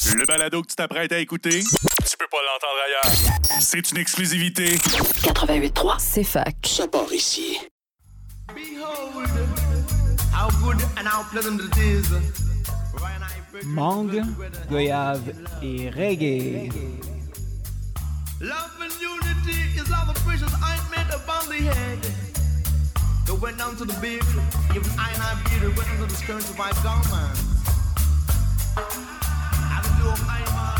Le balado que tu t'apprêtes à écouter, tu peux pas l'entendre ailleurs. C'est une exclusivité. 88.3, c'est fac. Ça part ici. Behold, how good and how pleasant it is. Mangue, goyave et reggae. Love and unity is all the precious ointment upon the head. They went down to the beard, even I and I beard, went into the skirts of my garments. I will do of I man.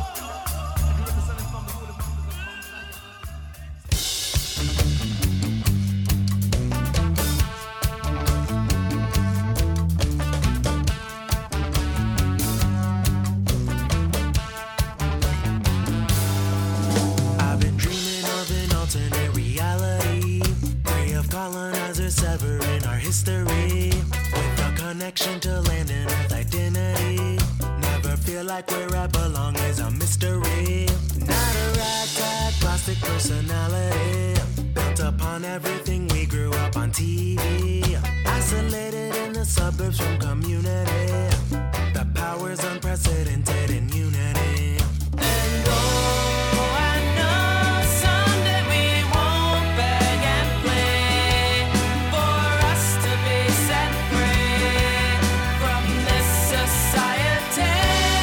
Colonizers severing our history with a connection to land and earth identity. Never feel like where I belong is a mystery. Not a ragtag plastic personality built upon everything we grew up on TV. Isolated in the suburbs from community. The power's unprecedented in unity. And oh, I know someday we won't beg and play for us to be set free from this society.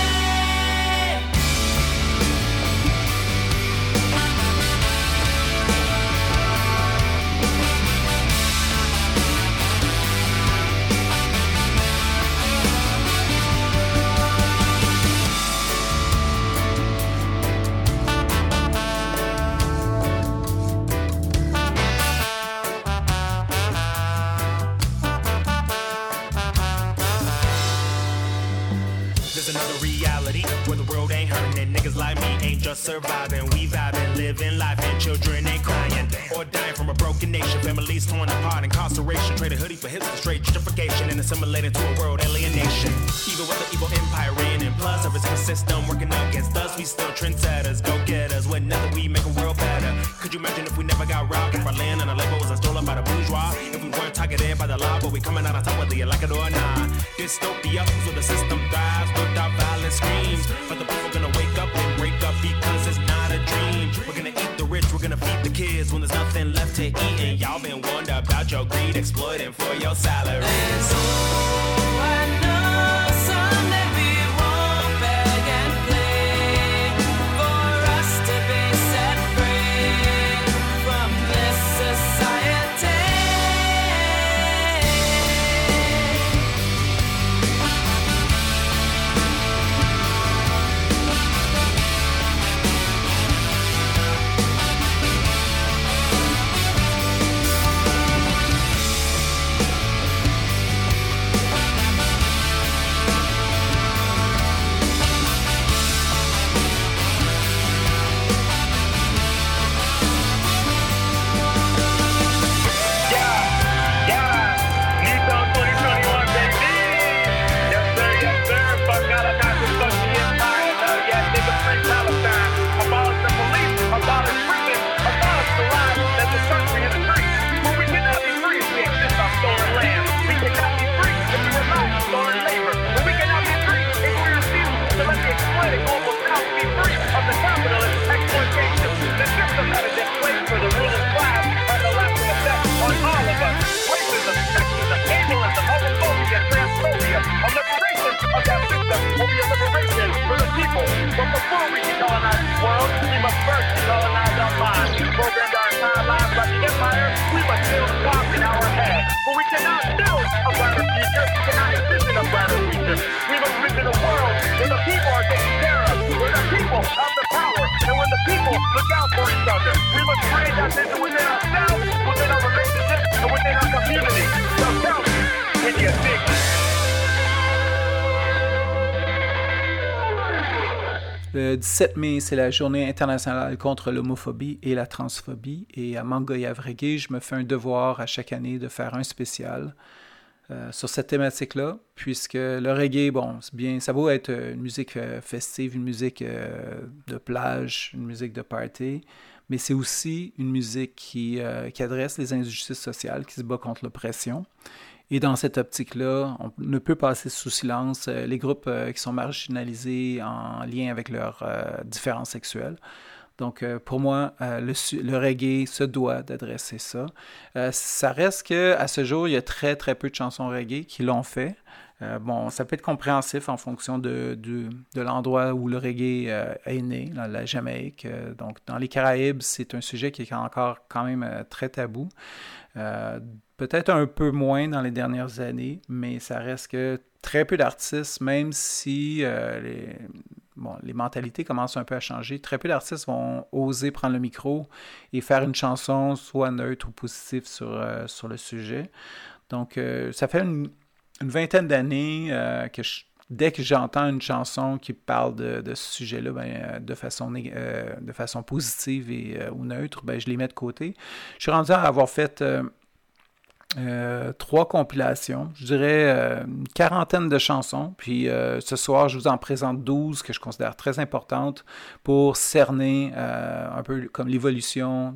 There's another reality where the world ain't hurting and niggas like me ain't just surviving. We vibing, living life and children ain't crying or dying from a broken nation. Families torn apart, incarceration. Trade a hoodie for hipster, straight gentrification and assimilated to a world alienation. Even with the evil empire reigning and plus every single system working against us, we still trendsetters, go getters. With nothing we make a world better. Could you imagine if we never got robbed, if our land and our labor wasn't stolen by the bourgeois? If we weren't targeted by the law, but we coming out on top whether you like it or not. Dystopia, so the system thrives, but our violence screams. But the people gonna wake up and break up because it's not a dream. We're gonna eat the rich, we're gonna feed the kids when there's nothing left to eat. And y'all been warned about your greed, exploiting for your salary. And so I know someday we won't beg and play for us to be set free from this society. But before we can colonize the world, we must first colonize our minds. Programmed our entire lives by the empire, we must build walk in our head. But we cannot build a brighter future, we cannot envision a brighter future. We must live in a world where the people are taken care of, where the people have the power, and when the people look out for each other. We must create that vision within ourselves, within our relationships, and within our community. So tell me, can you dig it? Le 17 mai, c'est la journée internationale contre l'homophobie et la transphobie. Et à Mangue, goyave, reggae, je me fais un devoir à chaque année de faire un spécial sur cette thématique-là, puisque le reggae, bon, c'est bien, ça vaut être une musique festive, une musique de plage, une musique de party, mais c'est aussi une musique qui adresse les injustices sociales, qui se bat contre l'oppression. Et dans cette optique-là, on ne peut passer sous silence les groupes qui sont marginalisés en lien avec leurs différences sexuelles. Donc, pour moi, le reggae se doit d'adresser ça. Ça reste qu'à ce jour, il y a très, très peu de chansons reggae qui l'ont fait. Bon, ça peut être compréhensif en fonction de l'endroit où le reggae est né, dans la Jamaïque. Donc, dans les Caraïbes, c'est un sujet qui est encore quand même très tabou. Peut-être un peu moins dans les dernières années, mais ça reste que très peu d'artistes, même si les mentalités commencent un peu à changer, très peu d'artistes vont oser prendre le micro et faire une chanson soit neutre ou positive sur le sujet. Donc, ça fait une vingtaine d'années que dès que j'entends une chanson qui parle de ce sujet-là, de façon positive ou neutre, je les mets de côté. Je suis rendu à avoir fait 3 compilations, je dirais une quarantaine de chansons. Puis ce soir, je vous en présente 12 que je considère très importantes pour cerner un peu comme l'évolution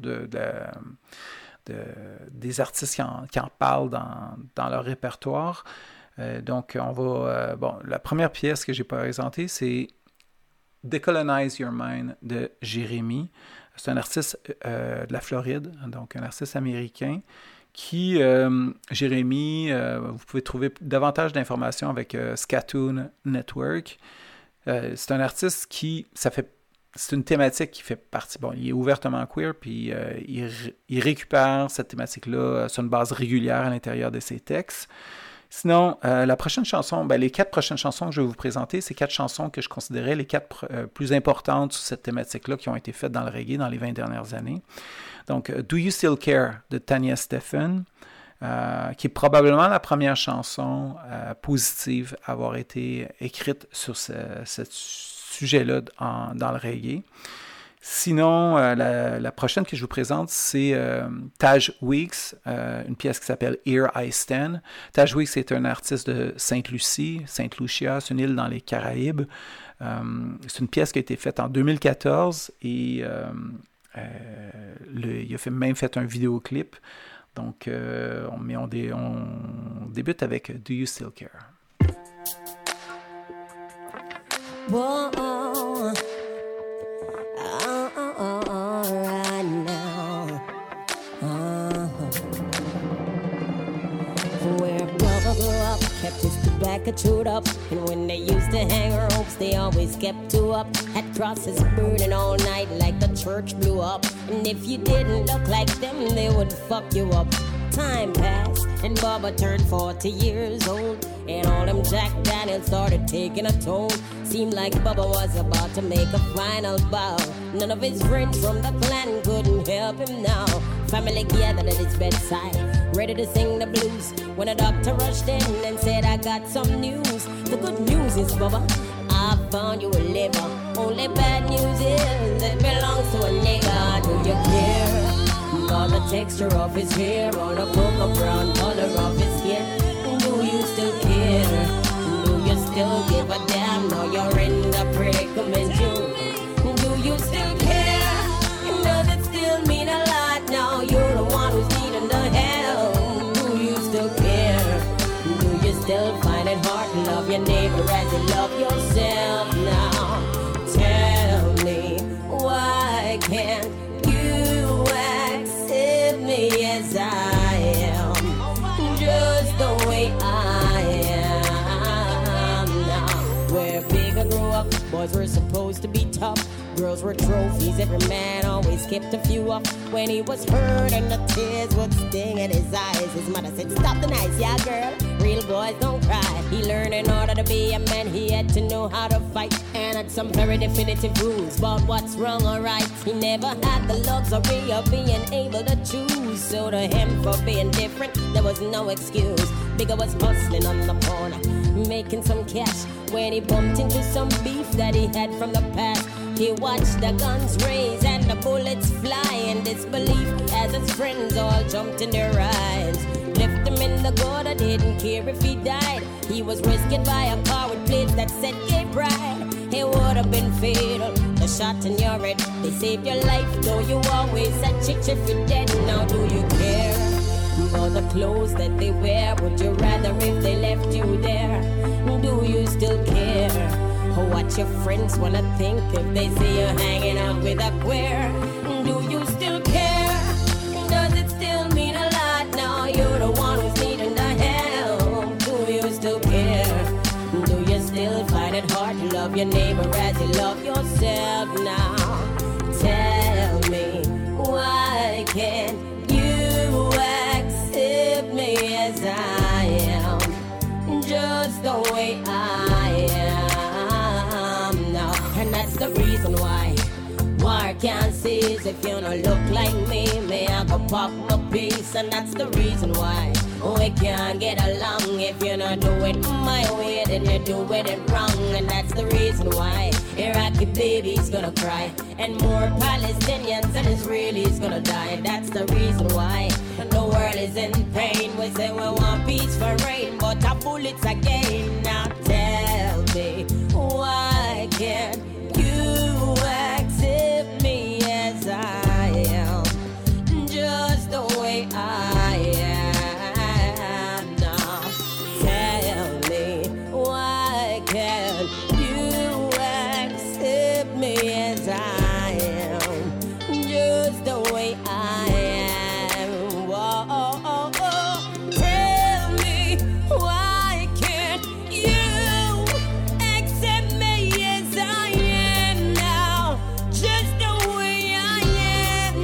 des artistes qui en parlent dans leur répertoire. Donc, on va... la première pièce que j'ai présentée, c'est Decolonize Your Mind de Jérémy. C'est un artiste de la Floride, donc un artiste américain qui, Jérémy, vous pouvez trouver davantage d'informations avec Scatoon Network. C'est un artiste c'est une thématique qui fait partie... Bon, il est ouvertement queer, puis il récupère cette thématique-là sur une base régulière à l'intérieur de ses textes. Sinon, la prochaine chanson, les 4 prochaines chansons que je vais vous présenter, c'est 4 chansons que je considérais les 4 plus importantes sur cette thématique-là qui ont été faites dans le reggae dans les 20 dernières années. Donc, Do You Still Care de Tanya Steffen, qui est probablement la première chanson positive à avoir été écrite sur ce sujet-là dans le reggae. Sinon, la prochaine que je vous présente, c'est Taj Weeks, une pièce qui s'appelle Here I Stand. Taj Weeks est un artiste de Sainte-Lucie. Sainte-Lucia, c'est une île dans les Caraïbes. C'est une pièce qui a été faite en 2014 et il a même fait un vidéoclip. Donc, on débute avec Do You Still Care? Whoa. Right now, where Bubba grew up, kept his tobacco chewed up, and when they used to hang ropes, they always kept 2 up. Had crosses burning all night like the church blew up, and if you didn't look like them, they would fuck you up. Time passed, and Bubba turned 40 years old, and all them Jack Daniels started taking a toll. Seemed like Bubba was about to make a final bow. None of his friends from the clan couldn't help him now. Family gathered at his bedside, ready to sing the blues, when a doctor rushed in and said, I got some news. The good news is, Bubba, I found you a liver. Only bad news is it belongs to a nigga. Do you care about the texture of his hair or the cocoa brown color of his skin? Do you still care? Do you still give a damn? Now you're in the predicament. Do you still care? Does it still mean a lot now? You're the one who's needing the help. Do you still care? Do you still find it hard to love your neighbor as you love yourself now? Tell me, why can't you accept me as I am? Just the way I am now. Where bigger grew up, boys were supposed to be tough. Girls were trophies, every man always kept a few up. When he was hurt and the tears would sting in his eyes, his mother said, stop the nights, yeah girl, real boys don't cry. He learned in order to be a man, he had to know how to fight, and had some very definitive rules about what's wrong or right. He never had the luxury of being able to choose, so to him for being different, there was no excuse. Bigger was hustling on the corner, making some cash, when he bumped into some beef that he had from the past. He watched the guns raise and the bullets fly in disbelief as his friends all jumped in their rides. Left him in the gutter, didn't care if he died. He was rescued by a car with plates that said gay pride. It would have been fatal, the shot in your head. They saved your life, though you always said chicks if you're dead. Now do you care? But the clothes that they wear, would you rather if they left you there? Do you still care? What your friends wanna think if they see you hanging out with a queer? Do you still care? Does it still mean a lot now? You're the one who's needing the help. Do you still care? Do you still find it hard to love your neighbor as you love yourself now? Tell me, why can't you accept me as I am? Just the way I am now. And that's the reason why war can't cease. If you don't look like me, may I go pop my piece. And that's the reason why we can't get along. If you don't do it my way, then you do it wrong. And that's the reason why Iraqi babies gonna cry, and more Palestinians and Israelis gonna die. That's the reason why the world is in pain. We say we want peace for rain, but our bullets again. Now tell me, why can't you accept me as I am? Just the way I am now. Tell me, why can't you accept me as I am? Just the way I am. Whoa. Tell me, why can't you accept me as I am now? Just the way I am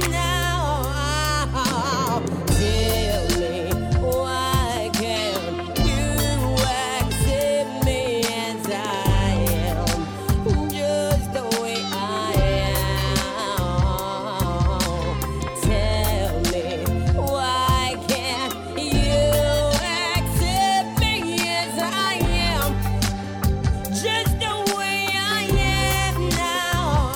now. Tell me, why can't you accept me as I am? Just the way I am. Tell me, why can't you accept me as I am? Just the way I am now.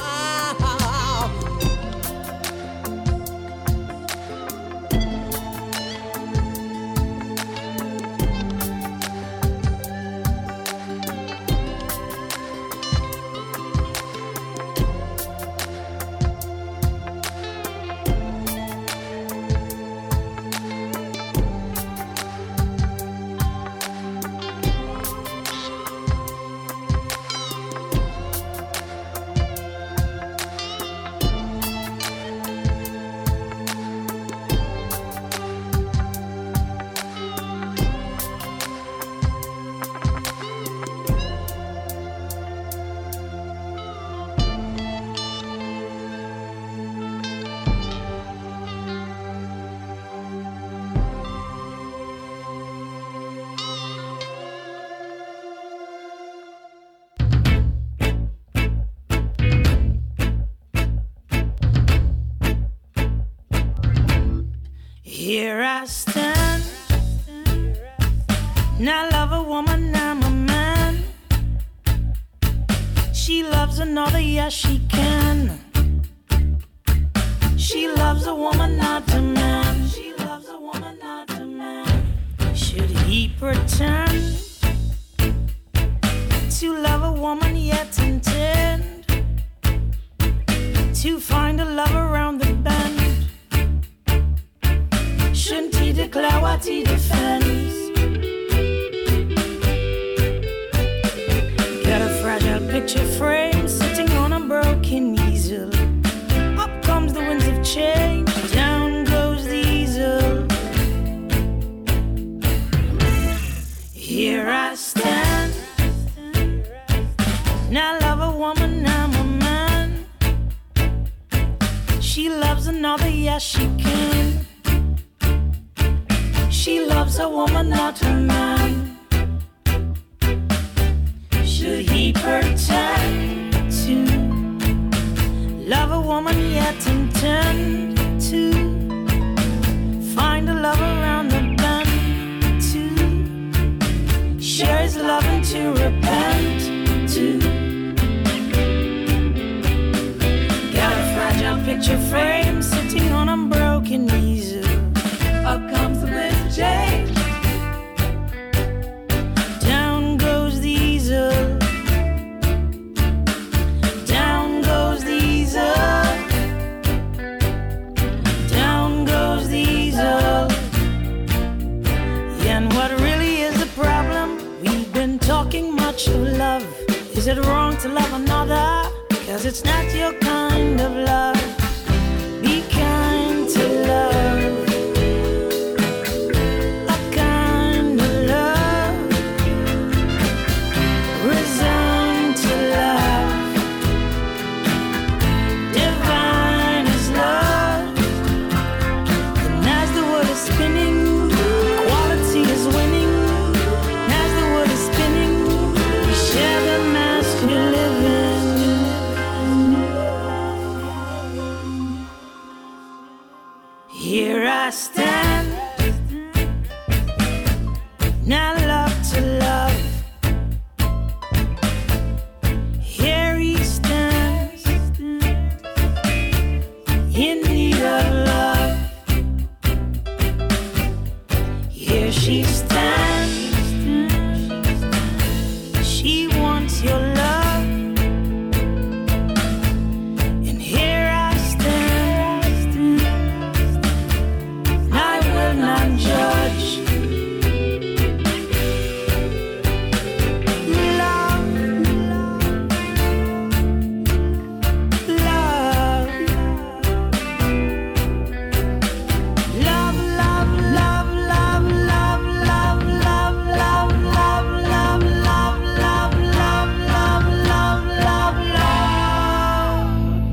Here I stand, and I love a woman, I'm a man. She loves another, yes she can. She loves a woman, not a man. She loves a woman, not a man. Should he pretend to love a woman yet intend to find a love around the bend? Shouldn't he declare what he defends? Got a fragile picture frame sitting on a broken easel. Up comes the winds of change, down goes the easel. Here I stand, and I love a woman, I'm a man. She loves another, yes she can. She loves a woman, not a man. Should he pretend to love a woman yet intend to find a love around the bend, to share his love and to repent, to got a fragile picture frame sitting on a broken easel. Up comes the wind of change, down goes the easel. 'cause it's not your kind of love. Be kind to love, a kind of love. Resigned to love, divine is love. And as the world is spinning, quality is winning. As the world is spinning, we share the mask we live in. Here I stand, now love to love. Here he stands, in need of love. Here she stands, she wants your love. And here I stand, I will not judge. Love, love, love, love, love, love, love, love, love, love, love, love, love, love, love, love, love, love.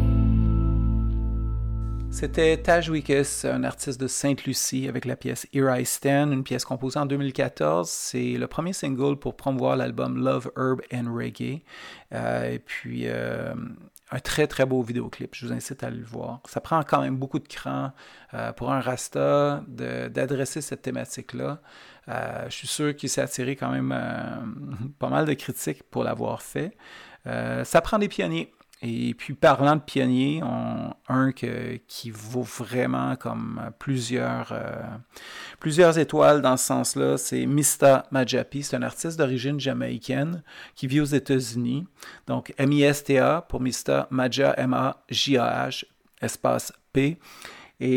C'était Taj Weekes, un artiste de Sainte-Lucie, avec la pièce Here I Stand, une pièce composée en 2014. C'est le premier single pour promouvoir l'album Love, Herb and Reggae. Et puis, un très, très beau vidéoclip. Je vous incite à le voir. Ça prend quand même beaucoup de cran pour un Rasta d'adresser cette thématique-là. Je suis sûr qu'il s'est attiré quand même pas mal de critiques pour l'avoir fait. Ça prend des pionniers. Et puis, parlant de pionniers, un qui vaut vraiment comme plusieurs étoiles dans ce sens-là, c'est Mista Majapi. C'est un artiste d'origine jamaïcaine qui vit aux États-Unis. Donc, M-I-S-T-A pour Mista, Maja, M-A-J-A-H, espace P. Et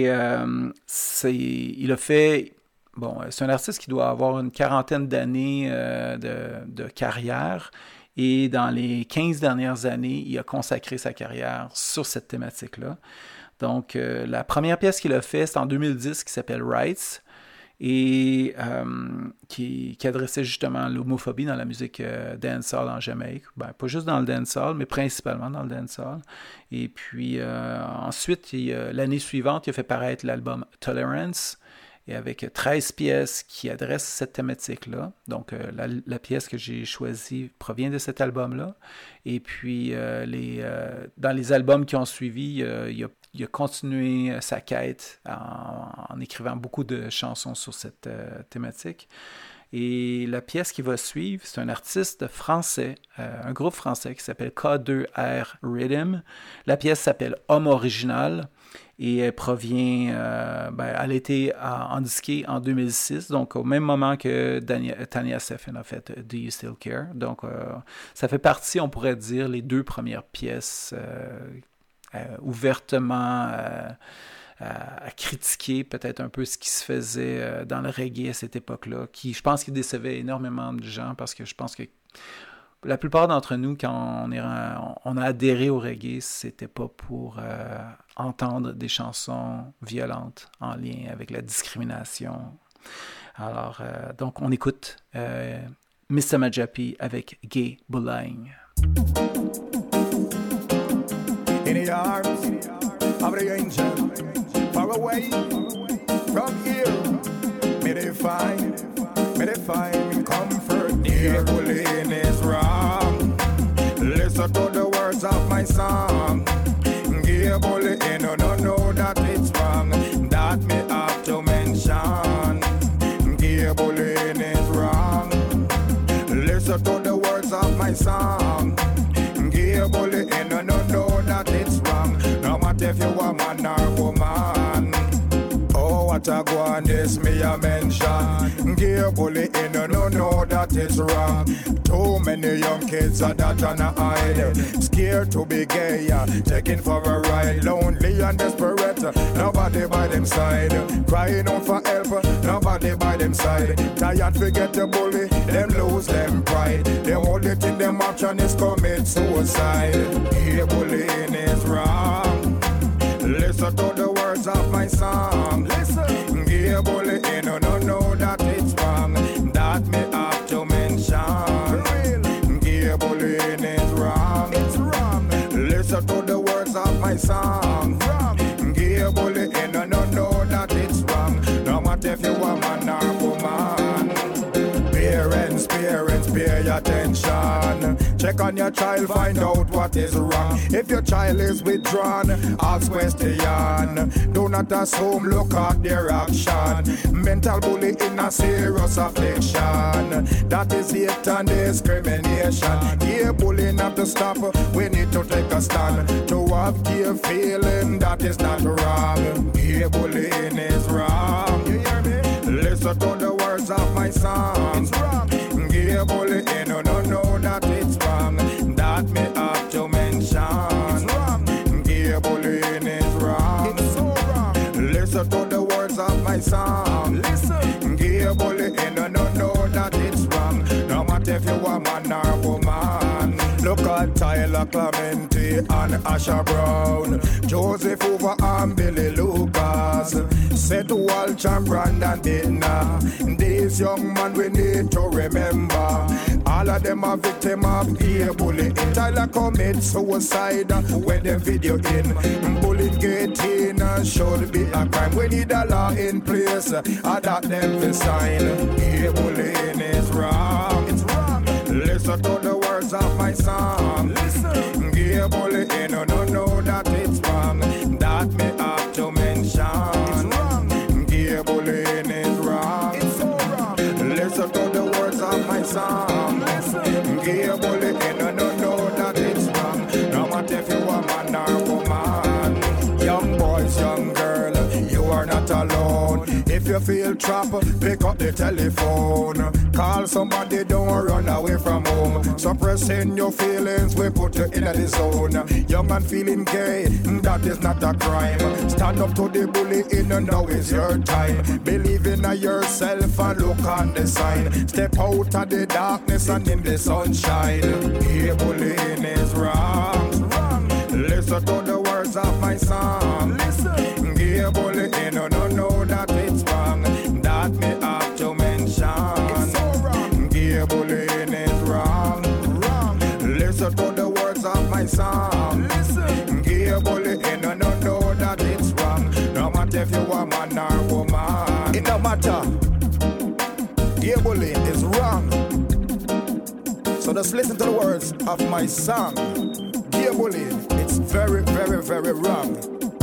il a fait... Bon, c'est un artiste qui doit avoir une quarantaine d'années de carrière. Et dans les 15 dernières années, il a consacré sa carrière sur cette thématique-là. Donc, la première pièce qu'il a faite, c'est en 2010, qui s'appelle Rights, et qui adressait justement l'homophobie dans la musique dancehall en Jamaïque. Ben, pas juste dans le dancehall, mais principalement dans le dancehall. Et puis, ensuite, l'année suivante, il a fait paraître l'album Tolerance, et avec 13 pièces qui adressent cette thématique-là. Donc, la pièce que j'ai choisie provient de cet album-là. Et puis, dans les albums qui ont suivi, il a continué sa quête en écrivant beaucoup de chansons sur cette thématique. Et la pièce qui va suivre, c'est un artiste français, un groupe français qui s'appelle K2R Rhythm. La pièce s'appelle Homme Original. Et elle provient, elle a été endisquée en 2006, donc au même moment que Tanya Steffen a fait Do You Still Care. Donc, ça fait partie, on pourrait dire, les deux premières pièces ouvertement à critiquer peut-être un peu ce qui se faisait dans le reggae à cette époque-là, qui, je pense, qui décevait énormément de gens, parce que je pense que la plupart d'entre nous, quand on a adhéré au reggae, c'était pas pour entendre des chansons violentes en lien avec la discrimination. Alors, donc, on écoute Mr. Majapi avec Gay Bulaing. In the arms of the angel, far away from here, may they find comfort near. Bullying is wrong. Listen to the words of my song. Gay bullying, no know that it's wrong. That me have to mention. Gay bullying is wrong. Listen to the words of my song. Gay bullying, no know that it's wrong. No matter if you a man or woman. Oh, what a go on this me a mention. Gay bullying, no know that it's wrong. Too many young kids are that on a hide. Scared to be gay, taking for a ride. Lonely and desperate, nobody by them side. Crying out for help, nobody by them side. Tired forget the bully, them lose them pride. The only thing them option is commit suicide. Gay bully Listen to the words of my song. Give bully in, no, know that it's wrong. No matter if you a man or woman. Parents, pay attention. Check on your child, find out what is wrong. If your child is withdrawn, ask question. Do not assume, look at their action. Mental bullying in a serious affliction. That is hate and discrimination. Yeah, bullying have to stop. We need to take a stand. To have care feeling that is not wrong. Yeah, bullying is wrong. You hear me? Listen to the words of my song. It's wrong. Yeah, bullying, no, know that it's wrong. That me have to mention. It's wrong. Yeah, bullying is wrong. It's so wrong. Listen to the words of my song. Listen. Yeah, bullying, no, know that it's wrong. No matter if you a man or woman. Look at Tyler Clementi and Asha Brown, Joseph Hoover and Billy Lucas, Seth Walsh and Brandon Dinner. These young men we need to remember. All of them are victims of peer bullying. Tyler commit suicide when the video in. Bullying getting should be a crime. We need a law in place that them to sign. Peer bullying is wrong. It's wrong. Listen to the words of my song. Listen. Give bullying, no, know that it's wrong. That me have to mention. It's wrong. Give bullying is wrong. It's so wrong. Listen to the words of my song. Listen. Give bullying, no, know that it's wrong. No matter if you a man or woman. Young boys, young girl, you are not alone. If you feel trapped, pick up the telephone. Call somebody, don't run away from home. Suppressing your feelings, we put you in the zone. Young and feeling gay, that is not a crime. Stand up to the bully, now is your time. Believe in yourself and look on the sign. Step out of the darkness and in the sunshine. Here bullying is wrong. Listen to the words of my song. Listen. Here bullying, no, know that it's wrong. That me have to mention. It's so wrong. Here bullying is wrong. Listen to the words of my song. Listen. Here bullying, no, know that it's wrong. No matter if you a man or woman. It no matter. Here bullying is wrong. So just listen to the words of my song. Here bullying, it's very, very, very wrong.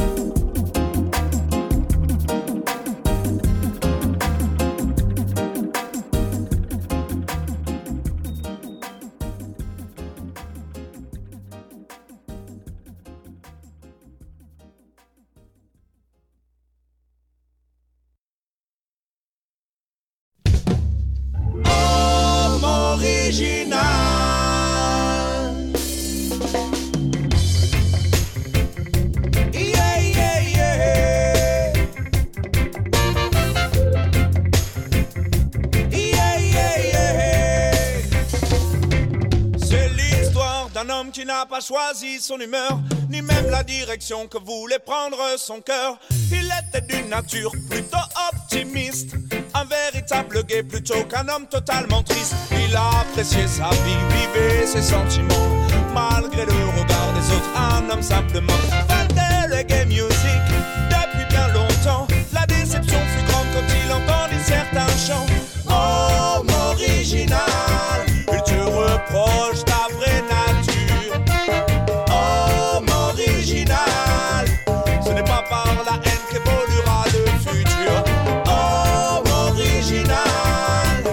Qui n'a pas choisi son humeur, ni même la direction que voulait prendre son cœur. Il était d'une nature plutôt optimiste, un véritable gai plutôt qu'un homme totalement triste. Il a apprécié sa vie, vivait ses sentiments, malgré le regard des autres, un homme simplement. Fan de reggae music depuis bien longtemps, la déception fut grande quand il entendit certains chants. Homme original, il te reproche ta vraie nature. Ce n'est pas par la haine qu'évoluera le futur. Homme original.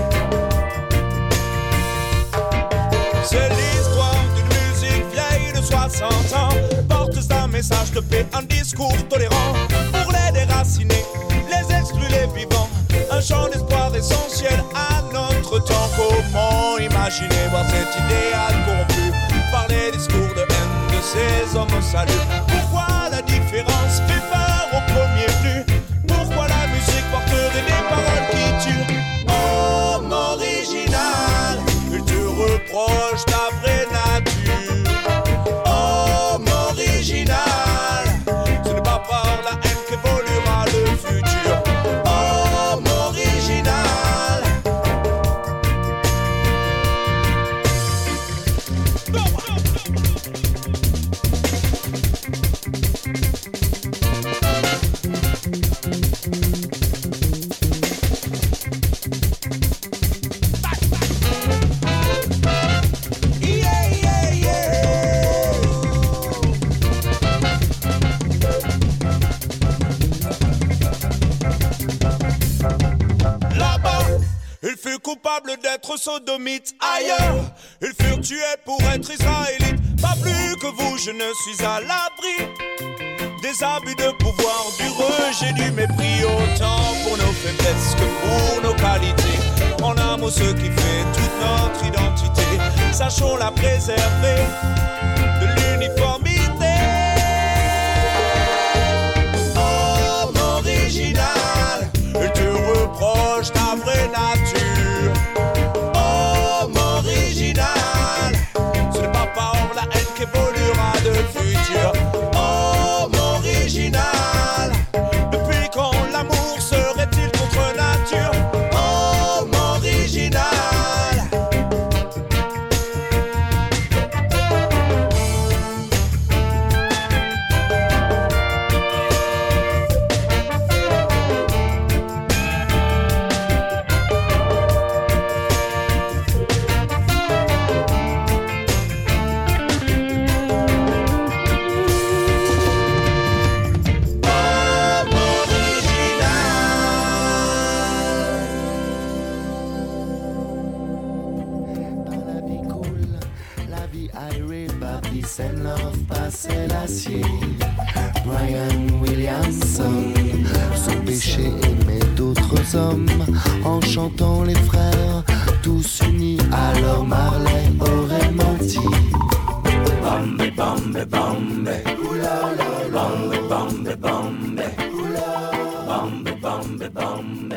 C'est l'histoire d'une musique vieille de 60 ans, porteuse d'un message de paix, un discours tolérant pour les déracinés, les exclus, les vivants. Un chant d'espoir essentiel à notre temps. Comment imaginer voir cet idéal corrompu par les discours de haine de ces hommes au salut? Pourquoi la différence fait peur au premier venu? Pourquoi la musique porterait des paroles qui tuent? Homme original, il te reproche ta vraie nature. Homme original, ce n'est pas par la haine qu'évoluera le futur. Homme original. être sodomites ailleurs. Ils furent tués pour être israélites. Pas plus que vous, je ne suis à l'abri des abus de pouvoir, du rejet, du mépris. Autant pour nos faiblesses que pour nos qualités. En un mot, ce qui fait toute notre identité. Sachons la préserver de l'uniformité. Homme original, il te reproche ta vraie nature. Homme original, ce n'est pas par la haine qu'évoluera le futur. Homme original, depuis quand l'amour serait-il contre nature? Homme original. Brian Williamson, son péché aimait d'autres hommes. En chantant les frères, tous unis, alors Marley aurait menti. Bombe, bombe, bombe, oulala, bombe, bombe, bombe, bombe, bombe, bombe,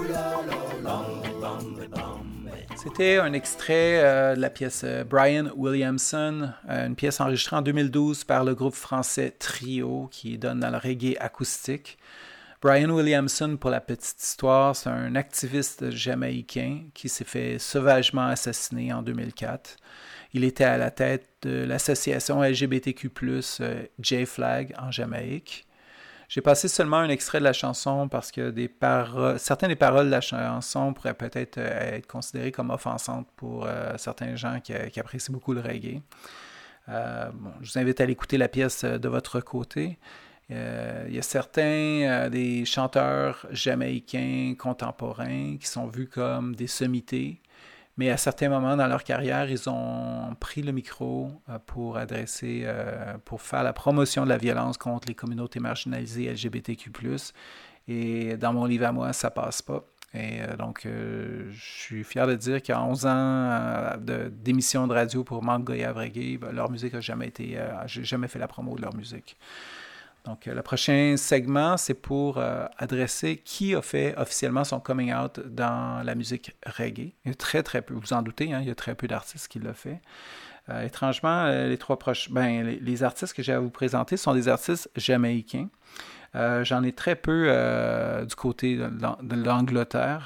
C'était un extrait de la pièce Brian Williamson, une pièce enregistrée en 2012 par le groupe français Trio qui donne dans le reggae acoustique. Brian Williamson, pour la petite histoire, c'est un activiste jamaïcain qui s'est fait sauvagement assassiner en 2004. Il était à la tête de l'association LGBTQ+, J-Flag en Jamaïque. J'ai passé seulement un extrait de la chanson parce que certaines des paroles de la chanson pourraient peut-être être considérées comme offensantes pour certains gens qui apprécient beaucoup le reggae. Je vous invite à l'écouter la pièce de votre côté. Il y a certains des chanteurs jamaïcains contemporains qui sont vus comme des sommités, mais à certains moments dans leur carrière, ils ont pris le micro pour faire la promotion de la violence contre les communautés marginalisées LGBTQ+. Et dans mon livre à moi, ça passe pas. Et donc, je suis fier de dire qu'en 11 ans d'émissions de radio pour Mangoya Reggae, leur musique j'ai jamais fait la promo de leur musique. Donc, le prochain segment, c'est pour adresser qui a fait officiellement son coming out dans la musique reggae. Il y a très, très peu, vous en doutez, hein, il y a très peu d'artistes qui l'ont fait. Étrangement, les artistes que j'ai à vous présenter sont des artistes jamaïcains. J'en ai très peu du côté de l'Angleterre.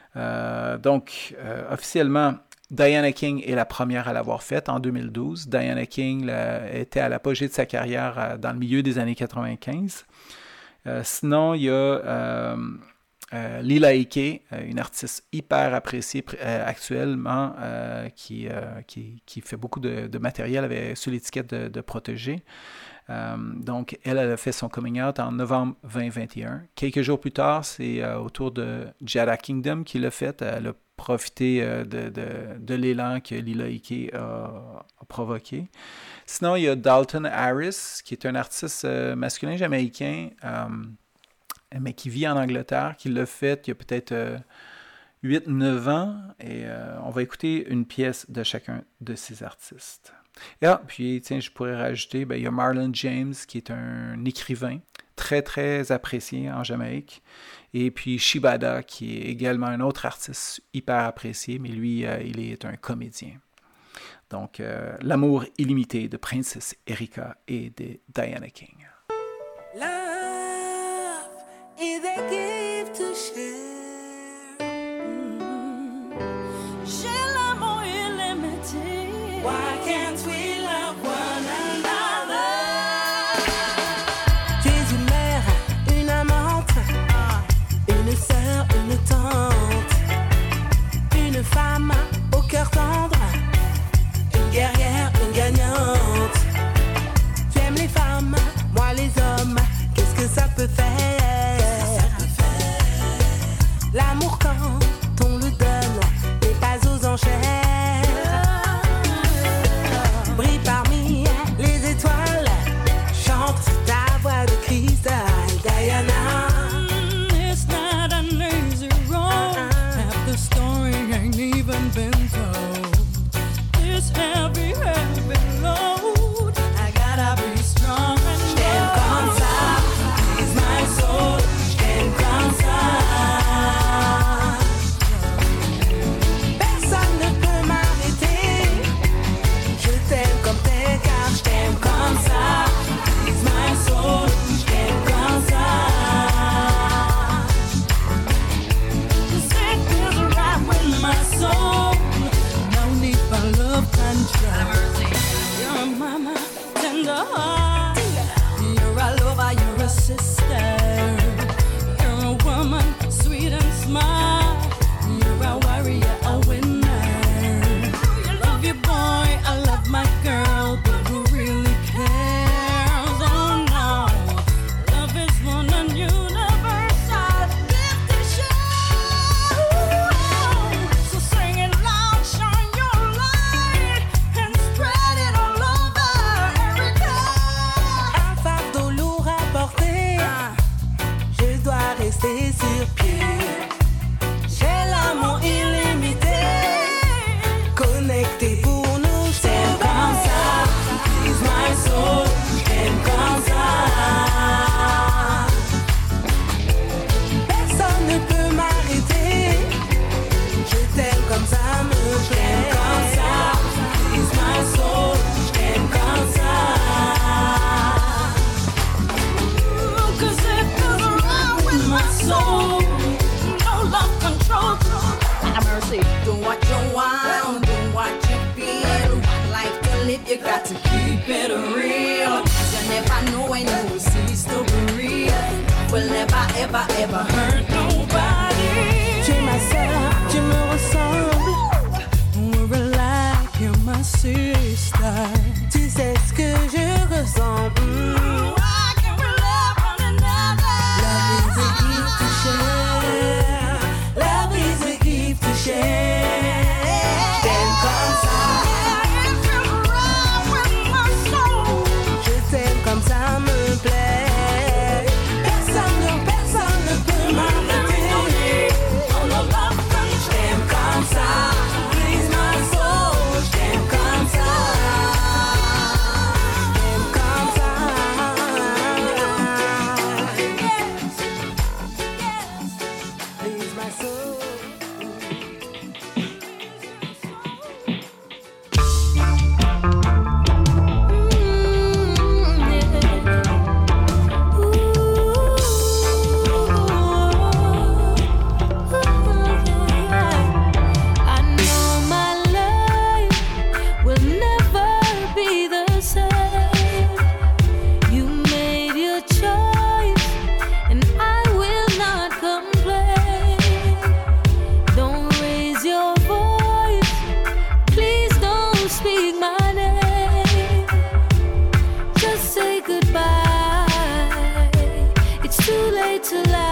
Officiellement, Diana King est la première à l'avoir faite en 2012. Diana King était à l'apogée de sa carrière dans le milieu des années 95. Sinon, il y a Lila Ike, une artiste hyper appréciée actuellement, qui fait beaucoup de matériel sous l'étiquette de Protégé. Donc, elle a fait son coming out en novembre 2021. Quelques jours plus tard, c'est au tour de Jada Kingdom qui l'a fait. Elle a profité de l'élan que Lila Ike a provoqué. Sinon, il y a Dalton Harris, qui est un artiste masculin jamaïcain, mais qui vit en Angleterre, qui l'a fait il y a peut-être 8-9 ans. Et on va écouter une pièce de chacun de ces artistes. Puis, je pourrais rajouter, il y a Marlon James, qui est un écrivain très, très apprécié en Jamaïque. Et puis Shibada, qui est également un autre artiste hyper apprécié, mais lui, il est un comédien. Donc, L'amour illimité de Princess Erika et de Diana King. Love is a gift to share. J'ai l'amour illimité. Why can't we love one another? Tu es une mère, une amante, une sœur, une tante, une femme au cœur tendre, une guerrière, une gagnante. Tu aimes les femmes, moi les hommes, qu'est-ce que ça peut faire? You're a lover, you're a sister. You're a woman, sweet and smart. You're a warrior, a winner. I love you, boy, I love my girl, but who really cares? Oh no, love is one and universal gift to share. So sing it loud, shine your light, and spread it all over Erica. Un fardeau lourd à porter, je dois rester sur pied. J'ai l'amour illimité, connecté pour nous. J'aime comme ça, please my soul. J'aime comme ça. Personne ne peut m'arrêter. Je t'aime comme ça me plaît. J'aime comme ça, please my soul. J'aime comme ça. Cause it feels right with my soul. No love control. Have mercy. Do what you want, do what you feel. Life to live, you got to keep it real. You never know when you will cease to be real. Will never, ever, ever hurt nobody. Tu es ma sœur, tu me ressembles. We're alike, you're my sister. Tu sais ce que je ressens. Why can't we love one another? Love is a gift to share. Love is a gift to share. T'aimes comme ça. It feels right with my soul. Je t'aime comme ça me plaît. Personne ne peut m'arrêter. Oh, no love control. J't'aime comme ça. Please my soul. J't'aime comme ça. J't'aime comme ça. Please my soul. I know my life will never be the same. You made your choice, and I will not complain. Don't raise your voice, please don't speak my name. Just say goodbye. It's too late to lie.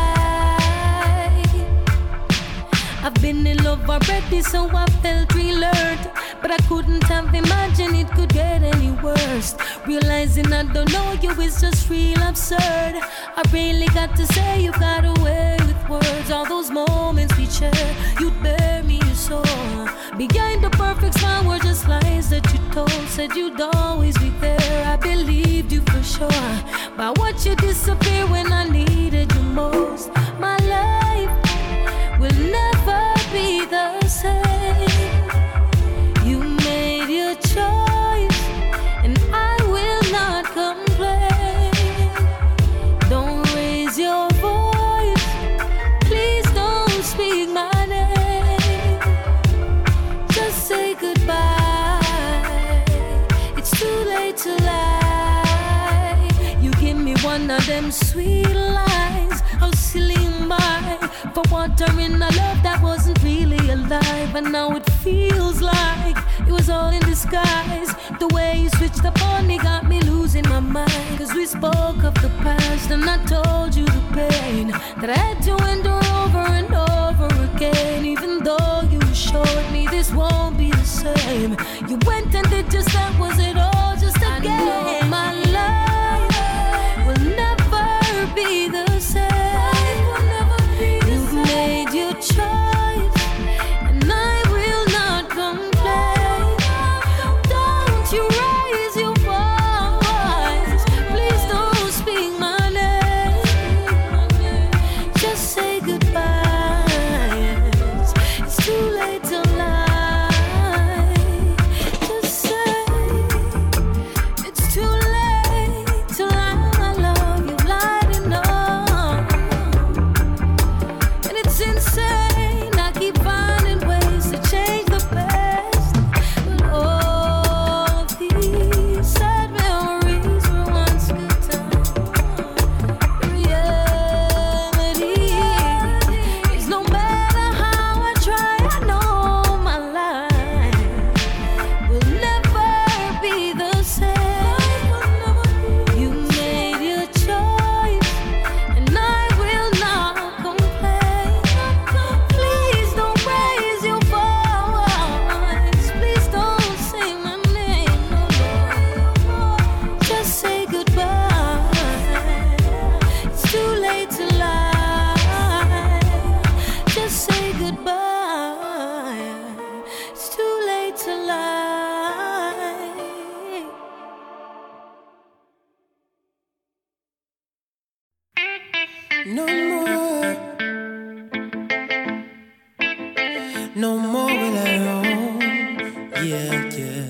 I've been in love already, so I felt relearned. But I couldn't have imagined it could get any worse. Realizing I don't know you is just real absurd. I really got to say you got away with words. All those moments we shared, you'd bear me your soul. Behind the perfect smile were just lies that you told. Said you'd always be there, I believed you for sure. But watch you disappear when I needed you most. My life will never be the same. You made your choice, and I will not complain. Don't raise your voice, please don't speak my name. Just say goodbye. It's too late to lie. You give me one of them sweet lies. How silly am I for watering a love that wasn't really alive. And now it feels like it was all in disguise. The way you switched up on me got me losing my mind. Cause we spoke of the past and I told you the pain that I had to endure over and over again. Even though you showed me this won't be the same, you went and did just that. Was it all just a game? I know my life will never be the same. You've made your choice, and I will not complain. Don't you raise your voice, please don't speak my name. Just say goodbye. No more. No more will I roam. Yeah, yeah.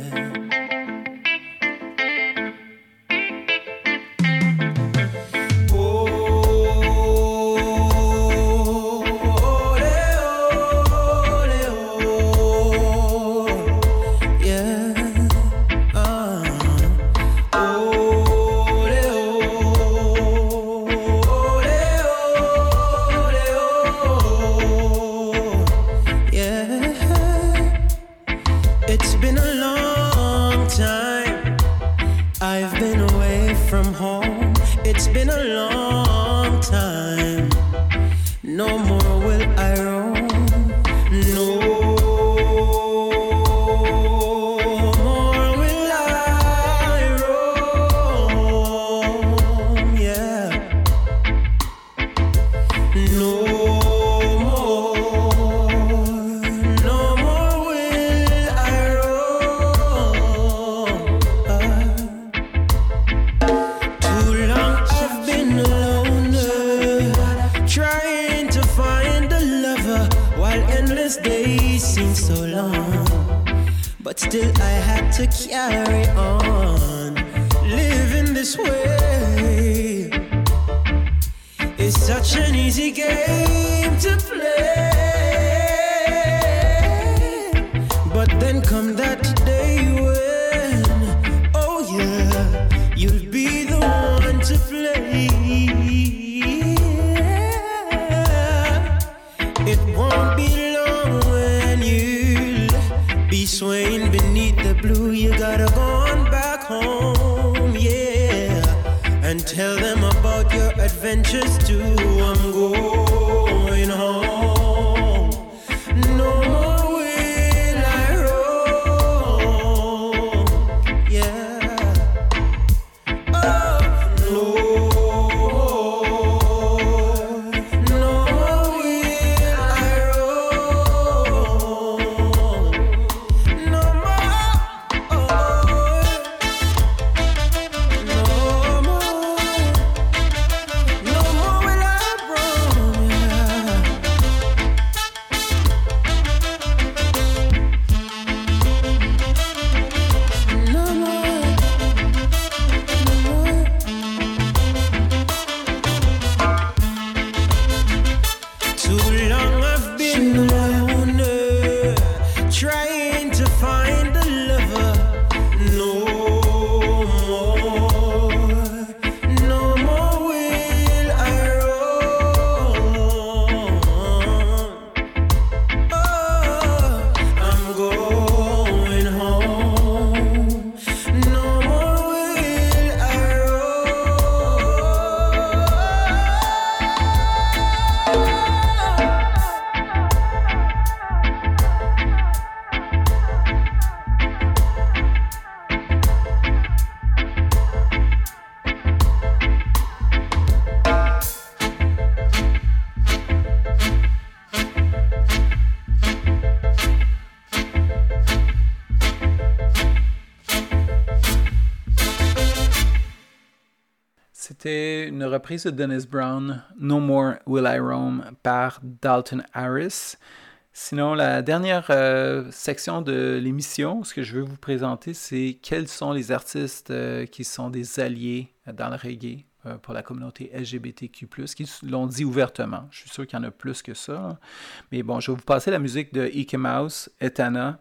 C'était une reprise de Dennis Brown, No More Will I Roam, par Dalton Harris. Sinon, la dernière section de l'émission, ce que je veux vous présenter, c'est quels sont les artistes qui sont des alliés dans le reggae pour la communauté LGBTQ+, qui l'ont dit ouvertement. Je suis sûr qu'il y en a plus que ça. Mais bon, je vais vous passer la musique de Ike Mouse, Etana,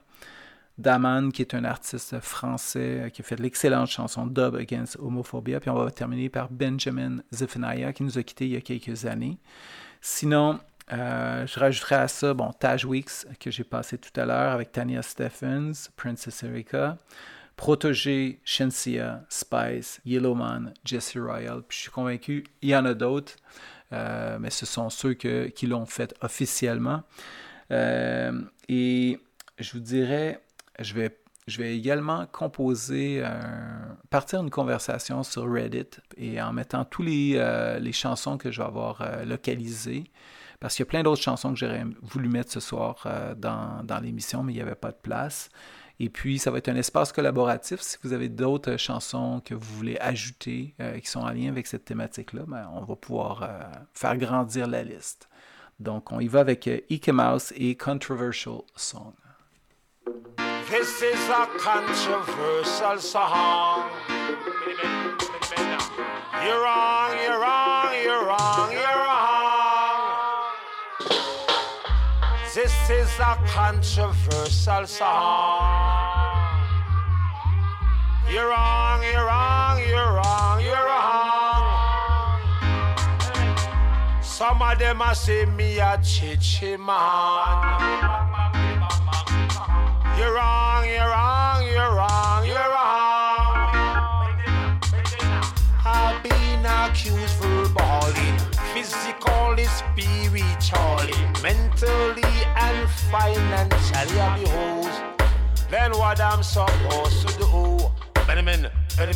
Daman, qui est un artiste français qui a fait de l'excellente chanson Dub Against Homophobia. Puis on va terminer par Benjamin Zephaniah, qui nous a quittés il y a quelques années. Sinon, je rajouterai à ça, Taj Weeks, que j'ai passé tout à l'heure, avec Tanya Stephens, Princess Erika, Protégé, Shensia, Spice, Yellowman, Jesse Royal. Puis je suis convaincu, il y en a d'autres, mais ce sont ceux qui l'ont fait officiellement. Et je vous dirais, je vais également partir une conversation sur Reddit et en mettant tous les chansons que je vais avoir localisées, parce qu'il y a plein d'autres chansons que j'aurais voulu mettre ce soir dans l'émission, mais il n'y avait pas de place. Et puis, ça va être un espace collaboratif. Si vous avez d'autres chansons que vous voulez ajouter qui sont en lien avec cette thématique-là, ben, on va pouvoir faire grandir la liste. Donc, on y va avec Ike Mouse et Controversial Song. This is a controversial song. You're wrong, you're wrong, you're wrong, you're wrong. This is a controversial song. You're wrong, you're wrong, you're wrong, you're wrong. Some of them a say me a chichi man. You're wrong, you're wrong, you're wrong, you're wrong. I've been accused verbally, physically, spiritually, mentally and financially abused. Then what I'm supposed to do? Benjamin.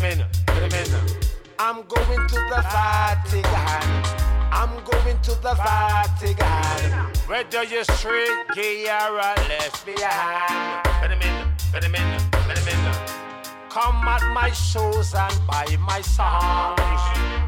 I'm going to the Vatican. I'm going to the Vatican. Whether you're straight, gay, or a lesbian. Benjamin. Come at my shows and buy my songs.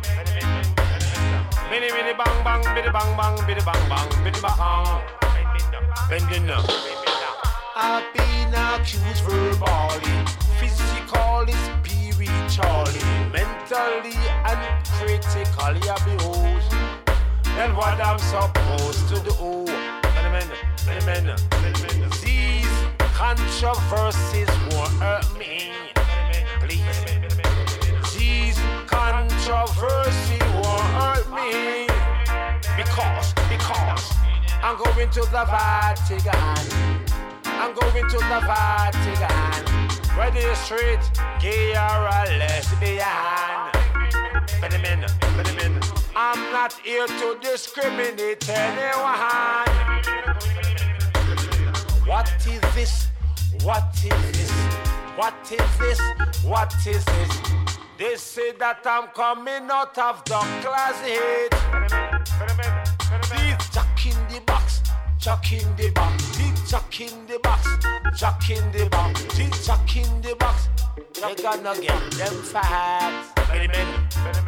Biddy bang bang, biddy bang bang, biddy bang bang, biddy bang. Bending up. I've been accused verbally, physically, spiritually, mentally, and critically abused. Then what I'm supposed to do? Benjamin. These controversies won't hurt me. Please. These controversies won't hurt me. Because I'm going to the Vatican. I'm going to the Vatican. Whether you're straight, gay, or a lesbian. Benjamin. I'm not here to discriminate anyone. What is this? What is this? What is this? What is this? They say that I'm coming out of the closet. These jack in the box, jack in the box, these jack in the box, jack in the box, these jack in the box. They gonna get them fat. Benjamin.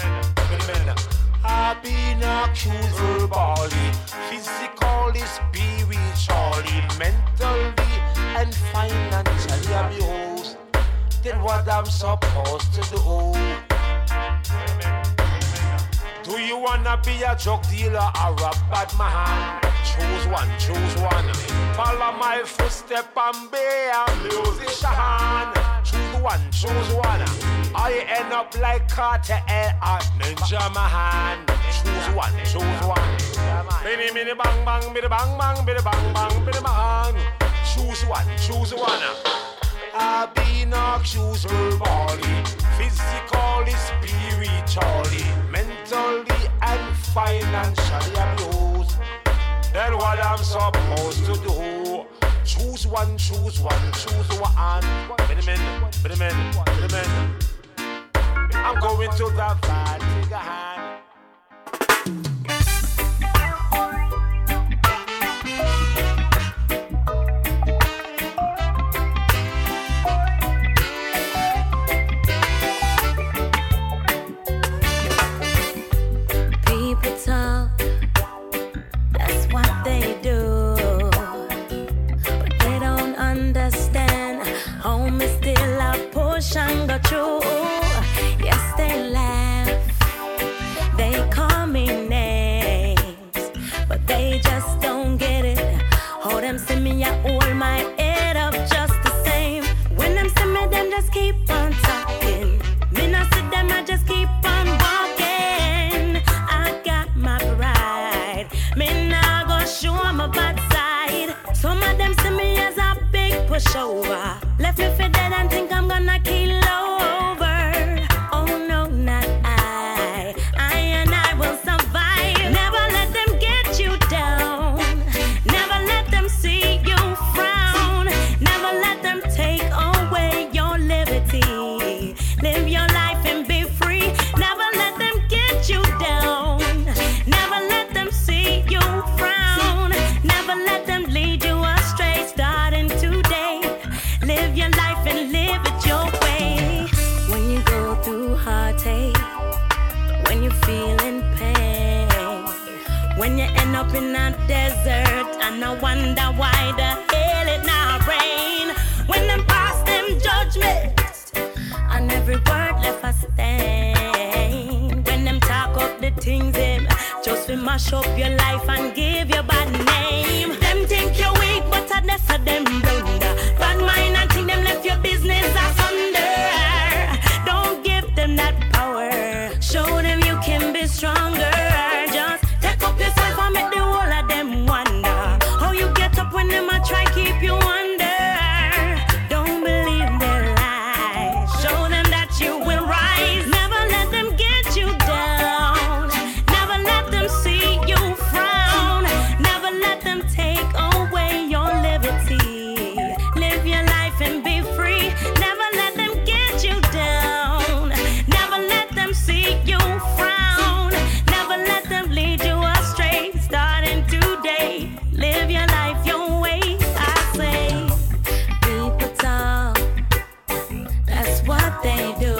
I've been accused verbally, physically, spiritually, mentally, and financially abused. Then what I'm supposed to do? Do you wanna be a drug dealer or a bad man? Choose one. Follow my footstep and be a musician. Choose one. I end up like Carter or Ninja Man. Choose one. Biddy bang bang, biddy bang bang, biddy bang bang, biddy bang. Choose one. I've been accused verbally, physically, spiritually, mentally, and financially abused. Then what I'm supposed to do? Choose one. Benjamin. I'm going to the Vatican. People talk, that's what they do, but they don't understand. Home is still a push and go through. Yes, they laugh, they call me names, but they just don't get it. Oh, them see me, I hold my head up just the same. When them see me, them just keep on talking. Me not see them, I just keep on walking. I got my pride, me not go show my bad side. Some of them see me as a big pushover. Left me for dead and think I'm gonna kill over. Oh no, not I and I will survive. Never let them get you down. Never let them see you frown. Never let them take away your liberty. Live your life and be free. Never let them get you down. Never let them see you frown. Never let them lead you astray. Starting today, live your life up in a desert, and I wonder why the hell it not rain. When them pass them judgment, and every word left a stain. When them talk up the things them just to mash up your life and give you bad name. Them think you're weak, but I never for them blunder. Bad mind and think them left your business asunder. Don't give them that power. Show them you can be stronger. Just take up yourself and make the whole of them wonder how you get up when them a try keep you under. Don't believe their lies. Show them that you will rise. Never let them get you down. Never let them see you frown. Never let them take away your liberty. Live your life and be free. Never let them get you down. Never let them see you frown. Never let them lead you astray. Starting today, live your life your way. I say, people talk, that's what they do,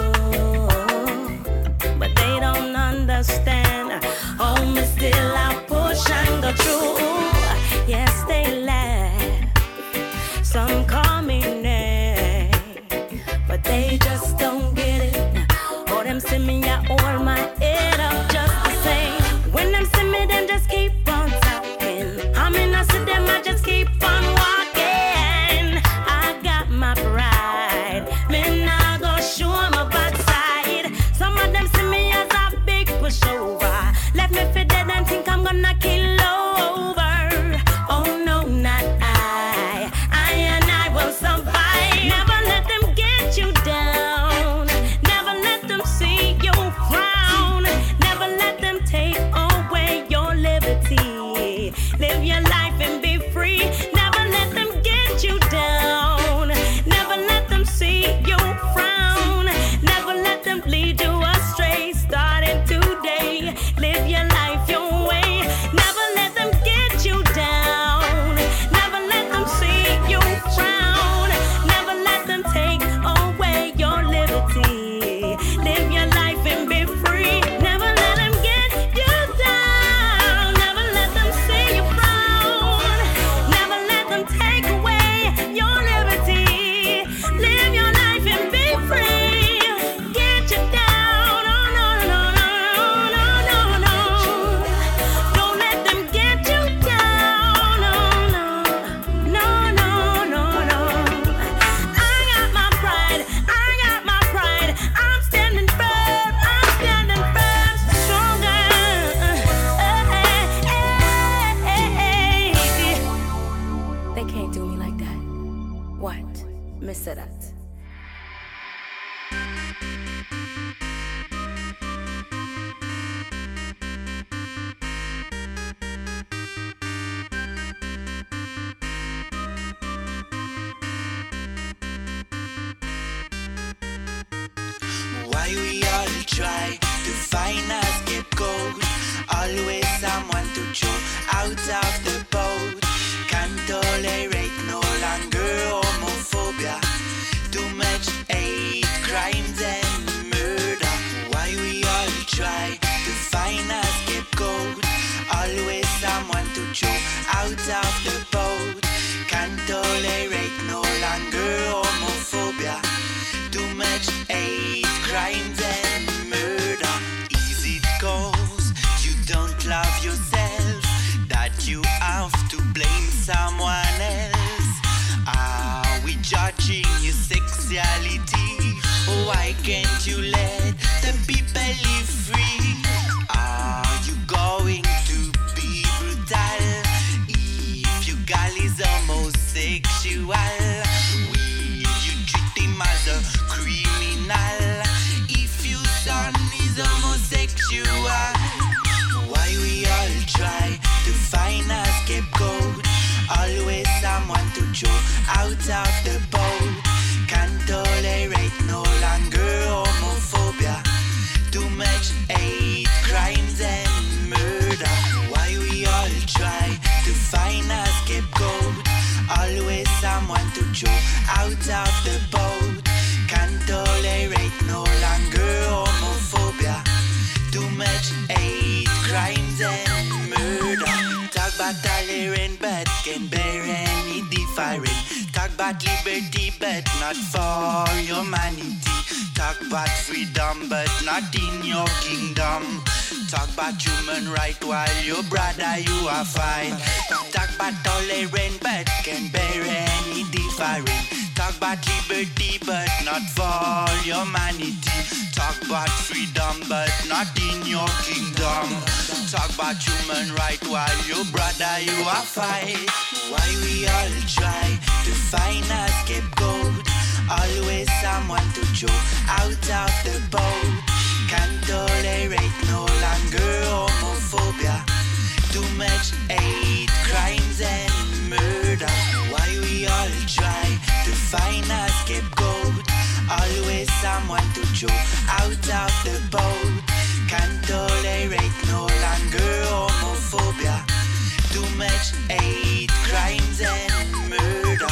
but they don't understand. Oh, me still I push and go through. Yes, they laugh. Some call me name, but they just don't get it. Oh, them see me, I hold my head up just the same. When them see me, them just keep on talking. I mean, I see them, I just keep on walking. I got my pride, me nah go show my bad side. Some of them see me as a big pushover. Let me fit dead and think I'm gonna kill over. Oh no, not I. I and I will survive. Never let them get you down. Never let them see you frown. Never let them take away your liberty. Live your life and be free. Never let them get you down. Never let them see you frown. Never let them lead you astray. Starting today, live your life your way. Never let them get you down. Never let them see you frown. Never let them take away your liberty. Live your life and be free. Never let them get you down. Never let them see you frown. Never let them take away your liberty. Live your life and be free. Get you down. Oh no, no, no, no, no, no. Don't let them get you down. No, no, no, no, no, no. I got my pride. I got my pride. I'm standing firm. I'm standing firm. Stronger. They can't do me like that. What? Miss that. Why we all try to find a scapegoat? Always someone to throw out of the boat. Can't tolerate no longer homophobia. Too much hate, crimes and murder. Why we all try to find a scapegoat? Always someone to throw out of the boat. Can't tolerate no longer homophobia. Too much hate, crimes and murder. Easy it goes, you don't love yourself, that you have to blame someone else. Are we judging your sexuality? Why can't you let the people live free? Are you going to be brutal if your girl is homosexual? Will you treat him as a criminal if your son is homosexual? Why we all try to find a scapegoat? Always someone to throw out of the boat. Can't tolerate no longer homophobia. Too much hate, crimes and murder. Why we all try to find a scapegoat? Always someone to throw out of the boat. Can't tolerate no longer homophobia. Too much hate. different. Talk about liberty, but not for humanity. Talk about freedom, but not in your kingdom. Talk about human right while your brother you are fine. Talk about tolerant, but can bear any different. Talk about liberty, but not for humanity. Talk about freedom, but not in your kingdom. Talk about human right while your brother you are fight. Why we all try to find a scapegoat? Always someone to throw out of the boat. Can't tolerate no longer homophobia. Too much hate, crimes and murder. Why we all try to find a scapegoat? Always someone to throw out of the boat. Can't tolerate no longer homophobia. Too much hate, crimes and murder.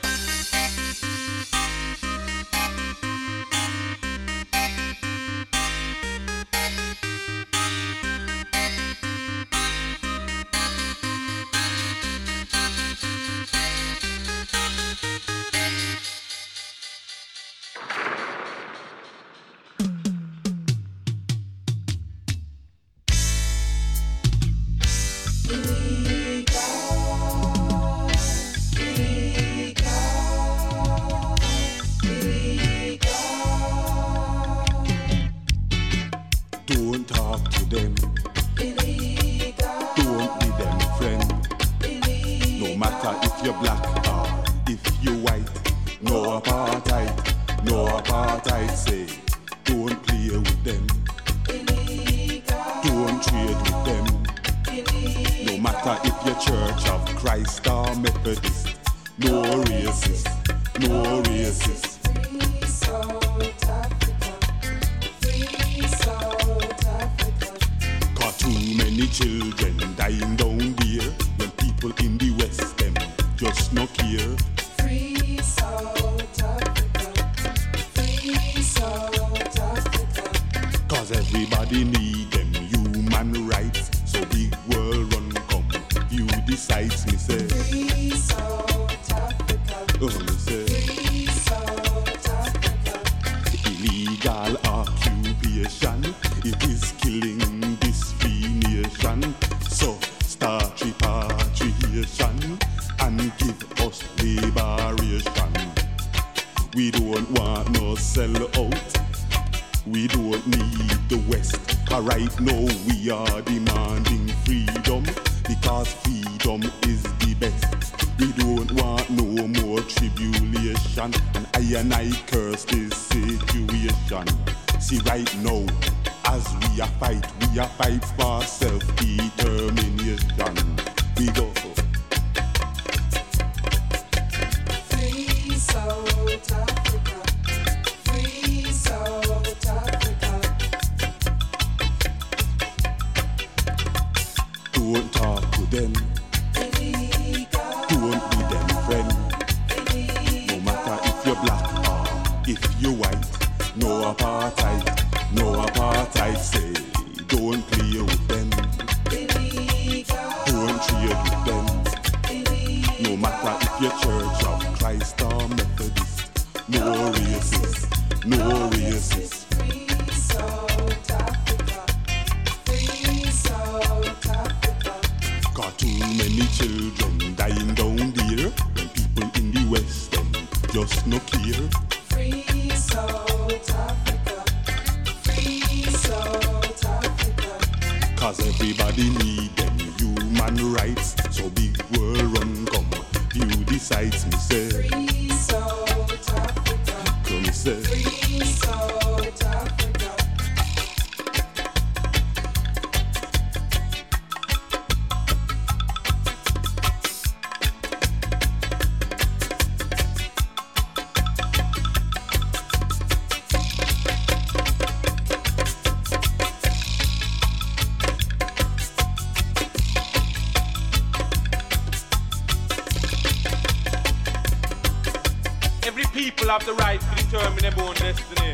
Have the right to determine their own destiny.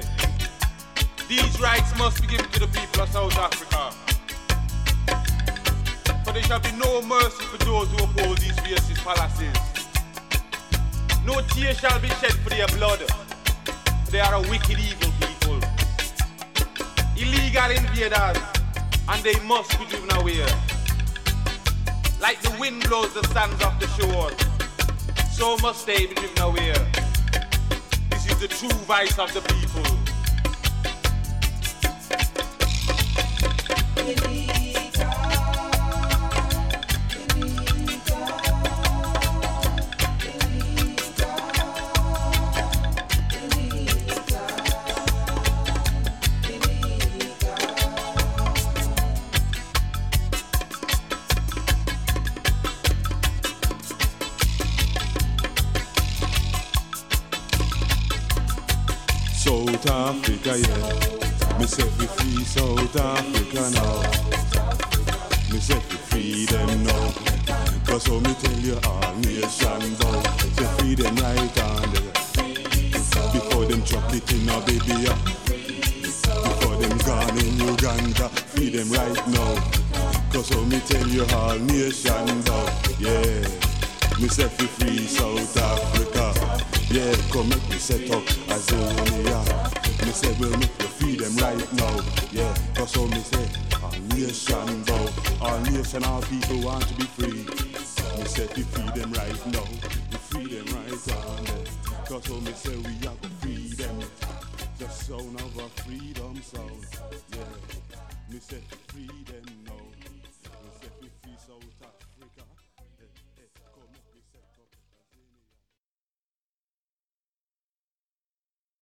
These rights must be given to the people of South Africa. For there shall be no mercy for those who oppose these racist policies. No tear shall be shed for their blood. They are a wicked, evil people. Illegal invaders, and they must be driven away. Like the wind blows the sands off the shore, so must they be driven away. This is the true voice of the people. South Africa, yeah. Me say we free South Africa now. Me say we free them now. Cause so me tell you all nation bow. Say free them right hand before them chuck it in a baby. Before them gone in Uganda. Free them right now. Cause so me tell you all nation bow. Yeah. Me say we free South Africa. Yeah, come make me set up as a Me say we'll make you free them right now. Yeah, cause so me say, our nation bow. Our nation, our people want to be free. Me say we free them right now. We free them right now. Cause so me say we have to free them. The sound of a freedom sound. Yeah, me say free them now.